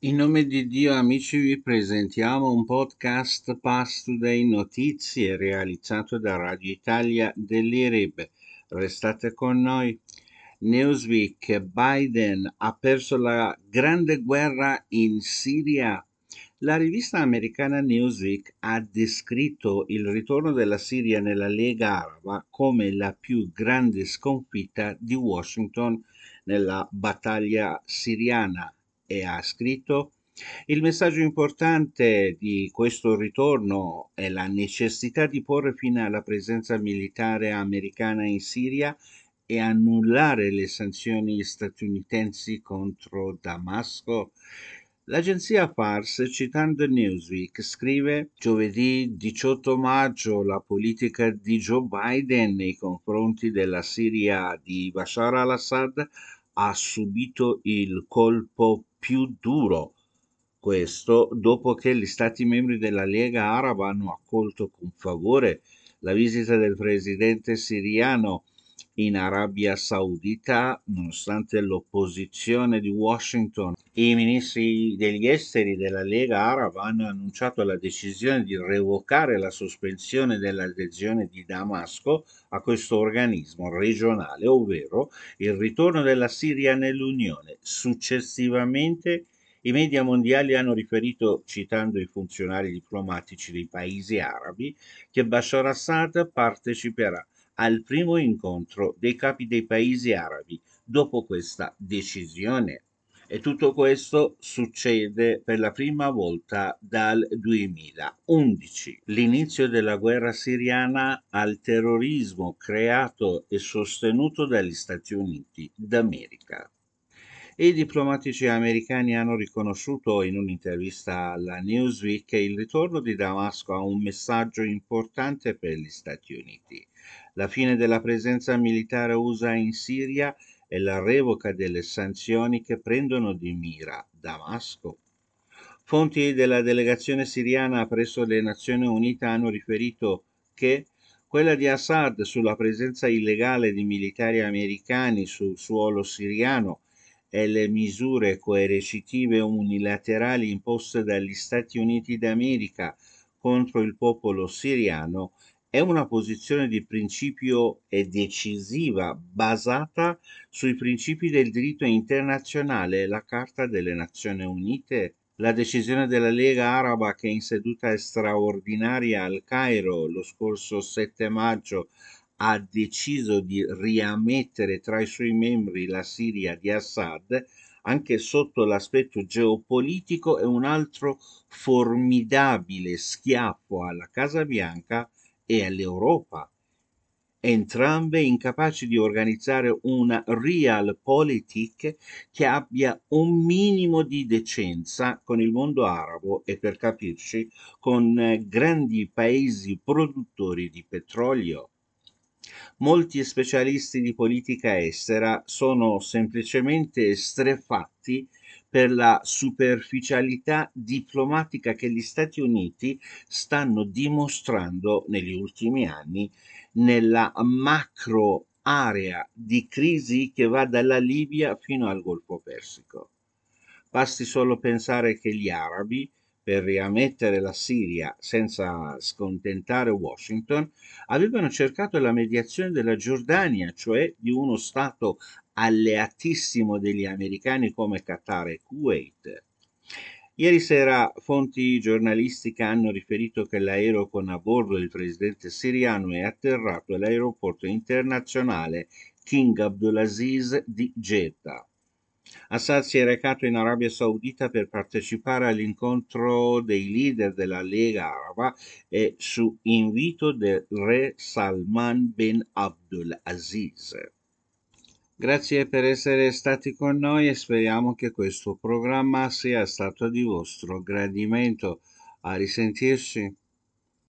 In nome di Dio, amici, vi presentiamo un podcast Past Today Notizie realizzato da Radio Italia dell'IRIB. Restate con noi. Newsweek, Biden ha perso la grande guerra in Siria. La rivista americana Newsweek ha descritto il ritorno della Siria nella Lega Araba come la più grande sconfitta di Washington nella battaglia siriana e ha scritto: il messaggio importante di questo ritorno è la necessità di porre fine alla presenza militare americana in Siria e annullare le sanzioni statunitensi contro Damasco. L'agenzia Fars, citando Newsweek, scrive: giovedì 18 maggio la politica di Joe Biden nei confronti della Siria di Bashar al-Assad ha subito il colpo più duro. Questo dopo che gli Stati membri della Lega Araba hanno accolto con favore la visita del presidente siriano in Arabia Saudita, nonostante l'opposizione di Washington. I ministri degli esteri della Lega Araba hanno annunciato la decisione di revocare la sospensione dell'adesione di Damasco a questo organismo regionale, ovvero il ritorno della Siria nell'Unione. Successivamente i media mondiali hanno riferito, citando i funzionari diplomatici dei paesi arabi, che Bashar Assad parteciperà al primo incontro dei capi dei paesi arabi dopo questa decisione. E tutto questo succede per la prima volta dal 2011, l'inizio della guerra siriana al terrorismo creato e sostenuto dagli Stati Uniti d'America. E i diplomatici americani hanno riconosciuto in un'intervista alla Newsweek che il ritorno di Damasco ha un messaggio importante per gli Stati Uniti: la fine della presenza militare USA in Siria e la revoca delle sanzioni che prendono di mira Damasco. Fonti della delegazione siriana presso le Nazioni Unite hanno riferito che quella di Assad sulla presenza illegale di militari americani sul suolo siriano e le misure coercitive unilaterali imposte dagli Stati Uniti d'America contro il popolo siriano è una posizione di principio e decisiva basata sui principi del diritto internazionale e la Carta delle Nazioni Unite. La decisione della Lega Araba, che in seduta straordinaria al Cairo lo scorso 7 maggio ha deciso di riammettere tra i suoi membri la Siria di Assad, anche sotto l'aspetto geopolitico, è un altro formidabile schiaffo alla Casa Bianca e all'Europa, entrambe incapaci di organizzare una realpolitik che abbia un minimo di decenza con il mondo arabo e, per capirci, con grandi paesi produttori di petrolio. Molti specialisti di politica estera sono semplicemente estrefatti per la superficialità diplomatica che gli Stati Uniti stanno dimostrando negli ultimi anni nella macro area di crisi che va dalla Libia fino al Golfo Persico. Basti solo pensare che gli arabi, per riammettere la Siria senza scontentare Washington, avevano cercato la mediazione della Giordania, cioè di uno stato alleatissimo degli americani come Qatar e Kuwait. Ieri sera fonti giornalistiche hanno riferito che l'aereo con a bordo il presidente siriano è atterrato all'aeroporto internazionale King Abdulaziz di Jeddah. Assad si è recato in Arabia Saudita per partecipare all'incontro dei leader della Lega Araba e su invito del re Salman bin Abdulaziz. Grazie per essere stati con noi e speriamo che questo programma sia stato di vostro gradimento. A risentirci.